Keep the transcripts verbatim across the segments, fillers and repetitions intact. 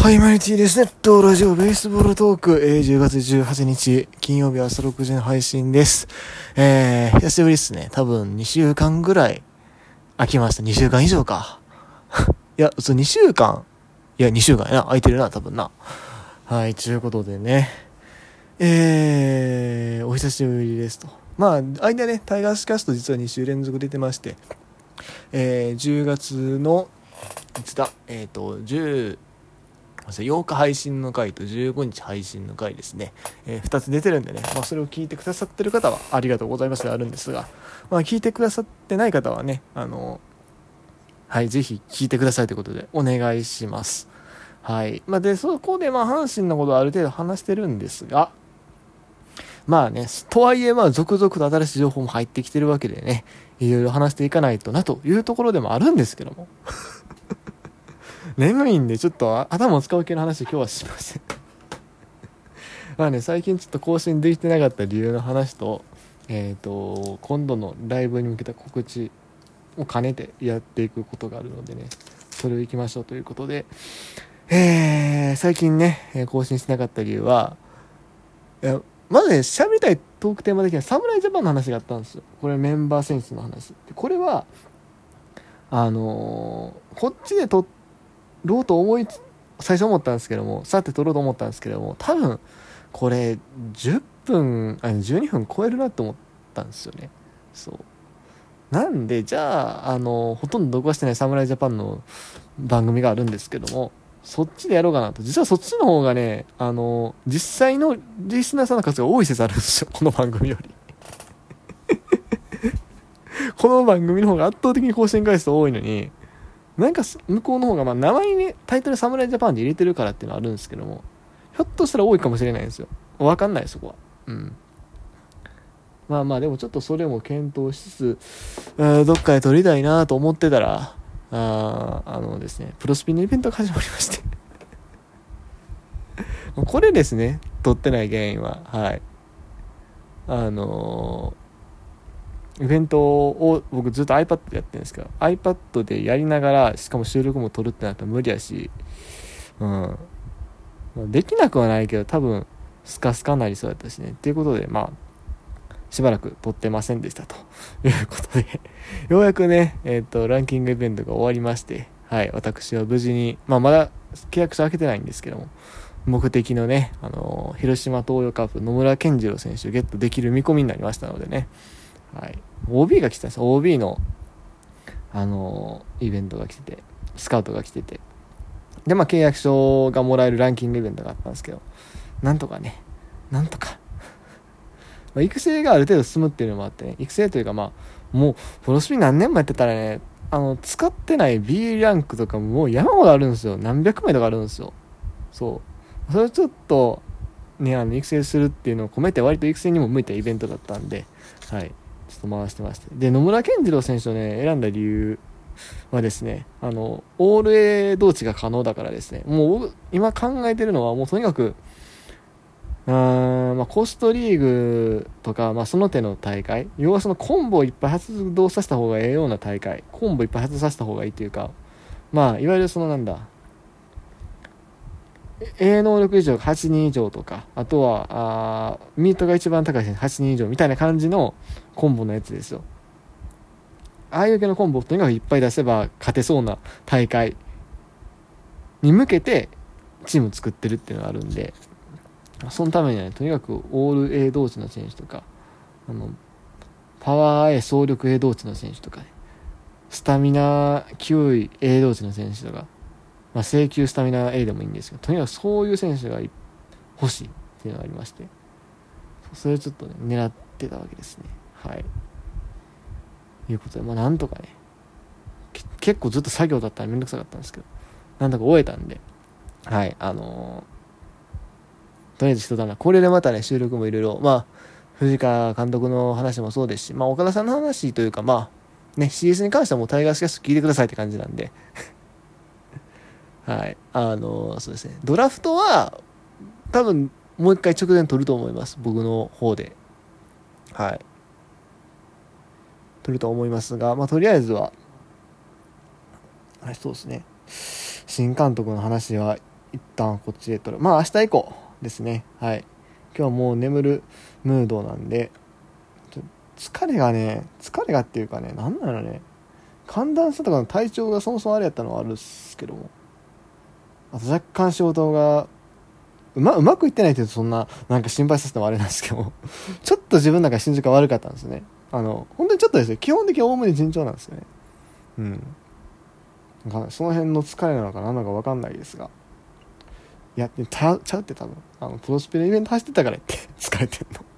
はい、マニティですね。と、ラジオベースボールトーク、えー、じゅうがつじゅうはちにち、金曜日朝ろくじの配信です。えー、久しぶりですね。多分にしゅうかんぐらい空きました。にしゅうかん以上か。いや、そう、にしゅうかん。いや、にしゅうかんやな。空いてるな、多分な。はい、ということでね。えー、お久しぶりですと。まあ、間ね、タイガースキャスト実はに週連続出てまして、えー、じゅうがつの、いつだ、えっと、じゅう、ようか配信の回とじゅうごにち配信の回ですね、えー、ふたつ出てるんでね、まあ、それを聞いてくださってる方はありがとうございますであるんですが、まあ、聞いてくださってない方はね、あのはいぜひ聞いてくださいということでお願いします。はい、まあ、でそこでまあ阪神のことはある程度話してるんですが、まあね、とはいえまあ続々と新しい情報も入ってきてるわけでね、いろいろ話していかないとなというところでもあるんですけども眠いんでちょっと頭を使う系の話今日はしませんまあね、最近ちょっと更新できてなかった理由の話と、えっと、今度のライブに向けた告知を兼ねてやっていくことがあるのでね、それを行きましょうということで、えー、最近ね、更新しなかった理由は、いやまずね、喋りたいトークテーマ的には侍ジャパンの話があったんですよ。これメンバー選手の話。でこれは、あのー、こっちで撮ろうと思い、最初思ったんですけども、さて撮ろうと思ったんですけども、多分、これじゅっぷんあじゅうにふん超えるなと思ったんですよね。そうなんで、じゃあ、あのほとんど録画してない侍ジャパンの番組があるんですけども、そっちでやろうかなと。実はそっちの方がね、あの実際のリスナーさんの数が多い説あるんですよ、この番組よりこの番組の方が圧倒的に更新回数多いのに、なんか向こうの方がまあ名前にね、タイトル侍ジャパンで入れてるからっていうのはあるんですけども、ひょっとしたら多いかもしれないんですよ。わかんない、そこは。うん。まあまあ、でもちょっとそれも検討しつつ、どっかで撮りたいなと思ってたら、ああのですね、プロスピンのイベントが始まりましてこれですね、撮ってない原因は、はい。あのー、イベントを僕ずっと iPad でやってるんですけど、iPad でやりながら、しかも収録も撮るってなったら無理やし、うん。できなくはないけど、多分、スカスカになりそうだったしね。っていうことで、まあ、しばらく撮ってませんでしたということでようやくね、えっと、ランキングイベントが終わりまして、はい、私は無事に、まあ、まだ契約書開けてないんですけども、目的のね、あのー、広島東洋カープ野村健次郎選手をゲットできる見込みになりましたのでね、はい、オービー が来てたんです。 オービー の、あのー、イベントが来てて、スカウトが来てて、で、まあ、契約書がもらえるランキングイベントがあったんですけど、なんとかね、なんとか、まあ、育成がある程度進むっていうのもあってね、育成というか、まあ、もう、プロスピ何年もやってたらね、あの、使ってない B ランクとかももう山ほどあるんですよ。何百枚とかあるんですよ。そう。それをちょっと、ね、あの、育成するっていうのを込めて、割と育成にも向いたイベントだったんで、はい。ちょっと回してまして。で、野村健次郎選手をね、選んだ理由はですね、あの、オール A 同値が可能だからですね、もう、今考えてるのは、もうとにかく、うーん、まあ、コストリーグとか、まあ、その手の大会、要はそのコンボをいっぱい発動させた方がええような大会、コンボいっぱい発動させた方がいいというか、まあ、いわゆるそのなんだ、A 能力以上がはちにん以上とか、あとは、あミートが一番高い選手はちにん以上みたいな感じのコンボのやつですよ。ああいう系のコンボをとにかくいっぱい出せば勝てそうな大会に向けてチーム作ってるっていうのがあるんで、そのためには、ね、とにかくオール A 同値の選手とか、あのパワー A 総力 A 同値の選手とか、ね、スタミナきゅうい A 同値の選手とか、まあ、正球スタミナ A でもいいんですけど、とにかくそういう選手が欲しいっていうのがありまして、それをちょっとね狙ってたわけですね。はい。いうことで、まあなんとかね、結構ずっと作業だったらめんどくさかったんですけど、なんとか終えたんで、はい、あのー、とりあえず一段落。これでまたね、収録もいろいろ、まあ、藤川監督の話もそうですし、まあ、岡田さんの話というか、まあ、ね、シーエス に関してはもうタイガースキャスト聞いてくださいって感じなんで、はい、あのー、そうですね、ドラフトは、多分、もう一回直前取ると思います。僕の方で。はい。取ると思いますが、まあ、とりあえずは、はい、そうですね。新監督の話は一旦こっちで撮る。まあ明日以降ですね。はい。今日はもう眠るムードなんで、ちょ疲れがね、疲れがっていうかね、なんなのね、寒暖差とかの体調がそもそもあれやったのはあるっすけども、あと若干仕事がうま、うまくいってないって言うとそんな、なんか心配させてもあれなんですけど、ちょっと自分の中で心情が悪かったんですよね。あの、本当にちょっとですよ。基本的におおむね順調なんですよね。うん。なんかその辺の疲れなのか何なのか分かんないですが。いや、ちゃう、ちゃうって多分、あの、プロスペのイベント走ってたからって疲れてんの。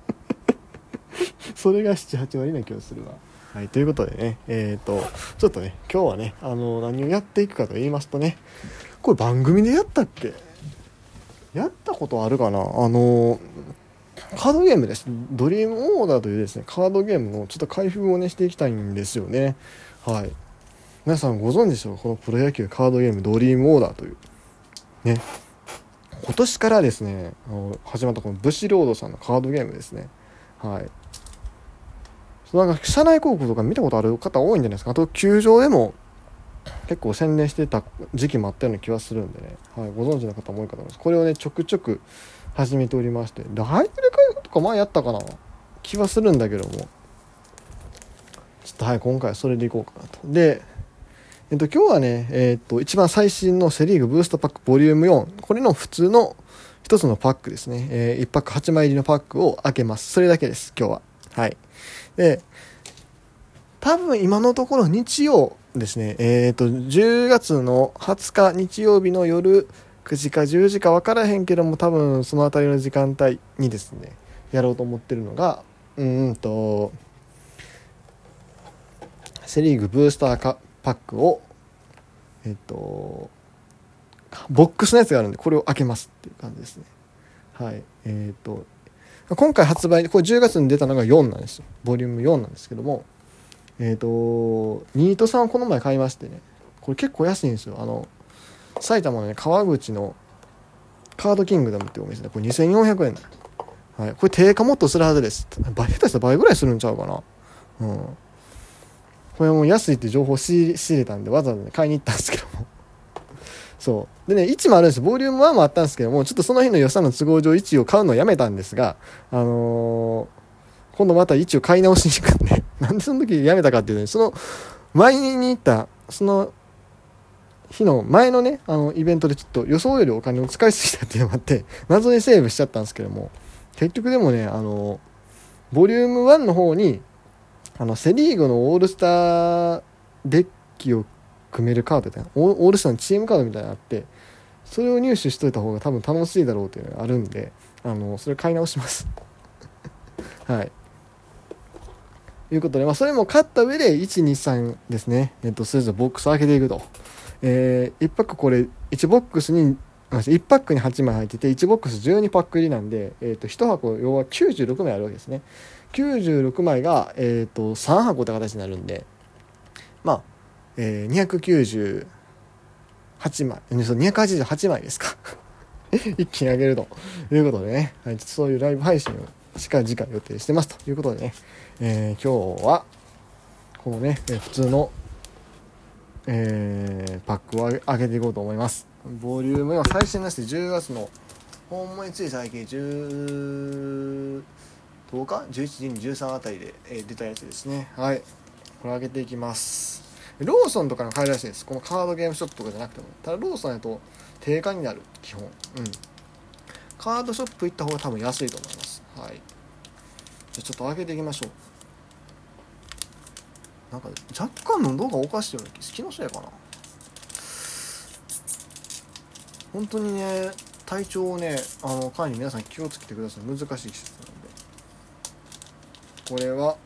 それがなな、はち割な気がするわ。はい、ということでね、えっと、ちょっとね、今日はね、あの、何をやっていくかと言いますとね、これ番組でやったっけ？やったことあるかな。あのカードゲームです。ドリームオーダーというですね、カードゲームのちょっと開封をねしていきたいんですよね。はい。皆さんご存知でしょうか、このプロ野球カードゲームドリームオーダーというね、今年からですね、あの始まったこのブシロードさんのカードゲームですね。はい。なんか社内広告とか見たことある方多いんじゃないですか。あと球場でも結構宣伝してた時期もあったような気がするんでね、はい、ご存知の方も多いかと思います。これをねちょくちょく始めておりまして、ライブで開封とか前やったかな気はするんだけども、ちょっとはい今回はそれでいこうかなと。で、えっと今日はね、えー、っと一番最新のセリーグブーストパックボリュームよん、これの普通の一つのパックですね、えー、いちパックはちまい入りのパックを開けます。それだけです今日は。はい。で、多分今のところ日曜ですね、えっとじゅうがつのはつか日曜日の夜くじかじゅうじか分からへんけども、多分そのあたりの時間帯にですねやろうと思ってるのが、うーんとセリーグブースターかパックをえっとボックスのやつがあるんで、これを開けますっていう感じですね。はい。えっと今回発売、これじゅうがつに出たのがよんなんですよ。ボリュームよんなんですけども、えっとニートさんをこの前買いましてね、これ結構安いんですよ。あの埼玉のね川口のカードキングダムっていうお店でこれにせんよんひゃくえん、はい、これ定価もっとするはずです。倍下手したら倍ぐらいするんちゃうかな。うん、これもう安いって情報を仕入れ、仕入れたんでわざわざ、ね、買いに行ったんですけどもそうでね、いちもあるんですよ。ボリュームいちもあったんですけども、ちょっとその日の予算の都合上いちを買うのをやめたんですが、あのー、今度またいちを買い直しに行くんでなんでその時やめたかっていうと、ね、その前に行ったその日の前のねあのイベントでちょっと予想よりお金を使いすぎたっていうのがあって謎にセーブしちゃったんですけども、結局でもね、あのボリュームいちの方にあのセリーグのオールスターデッキを組めるカードみたいな、オールスターのチームカードみたいなのがあって、それを入手しといた方が多分楽しいだろうというのがあるんで、あのそれ買い直しますはいということで、まあ、それも買った上でいち、に、さんですね、えっと、それぞれボックスを開けていくと、えー、いちパックこれいちボックスにいちパックにはちまい入ってていちボックスじゅうにパック入りなんで、えー、といち箱要はきゅうじゅうろくまいあるわけですね。きゅうじゅうろくまいが、えー、とさん箱って形になるんで、まあ、えー、にひゃくきゅうじゅうはちまい、にひゃくはちじゅうはちまいですか一気に上げるということでね、はい、ちょっとそういうライブ配信をしっかり次回予定してますということでね、えー、今日はこのね、えー、普通の、えー、パックを上げていこうと思います。ボリュームは最新なしでじゅうがつのほんまについ最近じゅうとおかじゅういち、じゅうに、じゅうさんあたりで、えー、出たやつですね。はい、これ上げていきます。ローソンとかの買えるらしいです。このカードゲームショップとかじゃなくても。ただローソンやと定価になる、基本。うん。カードショップ行った方が多分安いと思います。はい。じゃあちょっと開けていきましょう。なんか若干喉がおかしいような気のせいかな。本当にね、体調をね、あの管理皆さん気をつけてください。難しい季節なので。これは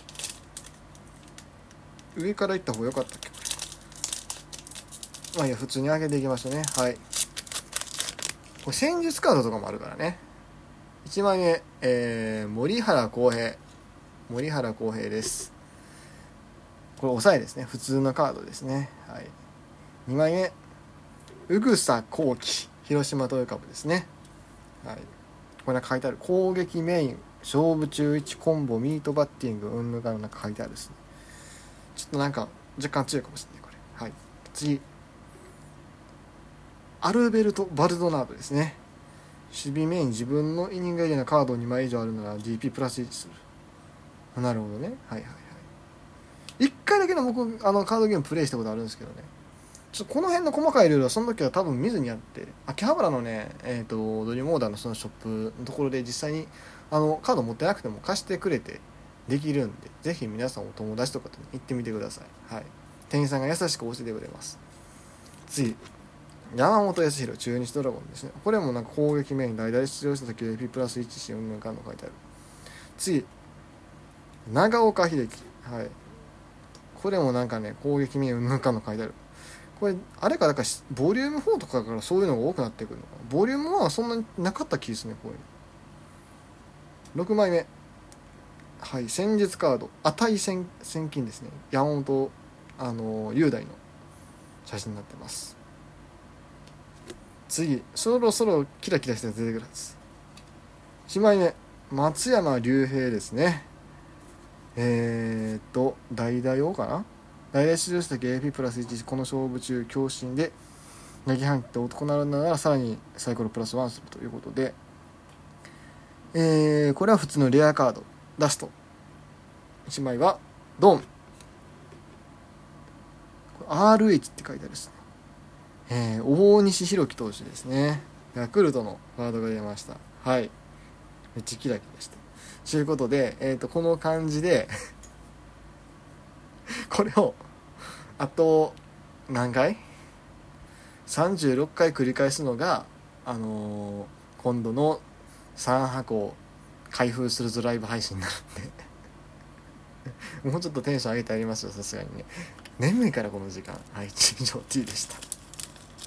上から行った方が良かったっけ。まあいや、普通に開けていきましたね。はい。これ戦術カードとかもあるからね。いちまいめ、えー、森原康平。森原康平です。これ抑えですね。普通のカードですね。はい。にまいめ、宇草幸輝。広島東洋株ですね。はい。これ書いてある。攻撃メイン、勝負中いちコンボ、ミートバッティング、うんぬがの中書いてあるですね。ちょっとなんか若干強いかもしれない、これ。はい。次。 アルベルト・バルドナードですね。守備面自分のイニングエリアのカードにまい以上あるなら ディーピー プラスいちする。なるほどね。はいはいはい。いっかいだけの僕あのカードゲームプレイしたことあるんですけどね、ちょっとこの辺の細かいルールはその時は多分見ずにやって、秋葉原のね、えー、とドリームオーダーのそのショップのところで実際にあのカード持ってなくても貸してくれてできるんで、ぜひ皆さんお友達とかと行ってみてください。はい、店員さんが優しく教えてくれます。次、山本康弘中日ドラゴンですね。これもなんか攻撃面代打で出場した時 エーピー プラスいちしよんねんかんの書いてある。次、長岡秀樹、はい、これもなんかね攻撃面うんぬんかんの書いてある。これあれかだからボリュームフォーとかからそういうのが多くなってくるのかな。ボリュームワンはそんなになかった気ですね。こういうのろくまいめ、はい、戦術カード値千金ですね。山本あの雄大の写真になってます。次、そろそろキラキラしたやつ出てくるはず。いちまいめ、松山竜平ですね。えー、っと代打用かな。代打出場した時 エーピー プラスいち、この勝負中強振で投げ半期って男ならならさらにサイコロプラスワンするということで、えー、これは普通のレアカードラストいちまいはドン アールエイチ って書いてあるですね。えー、大西弘樹投手ですね。ヤクルトのカードが出ました。はい、めっちゃキラキラしてということで、えー、とこの感じでこれをあと何回さんじゅうろっかい繰り返すのが、あのー、今度のさん箱開封するぞライブ配信になるんでもうちょっとテンション上げてありますよ、さすがにね。眠いからこの時間。はい、以上 T でした。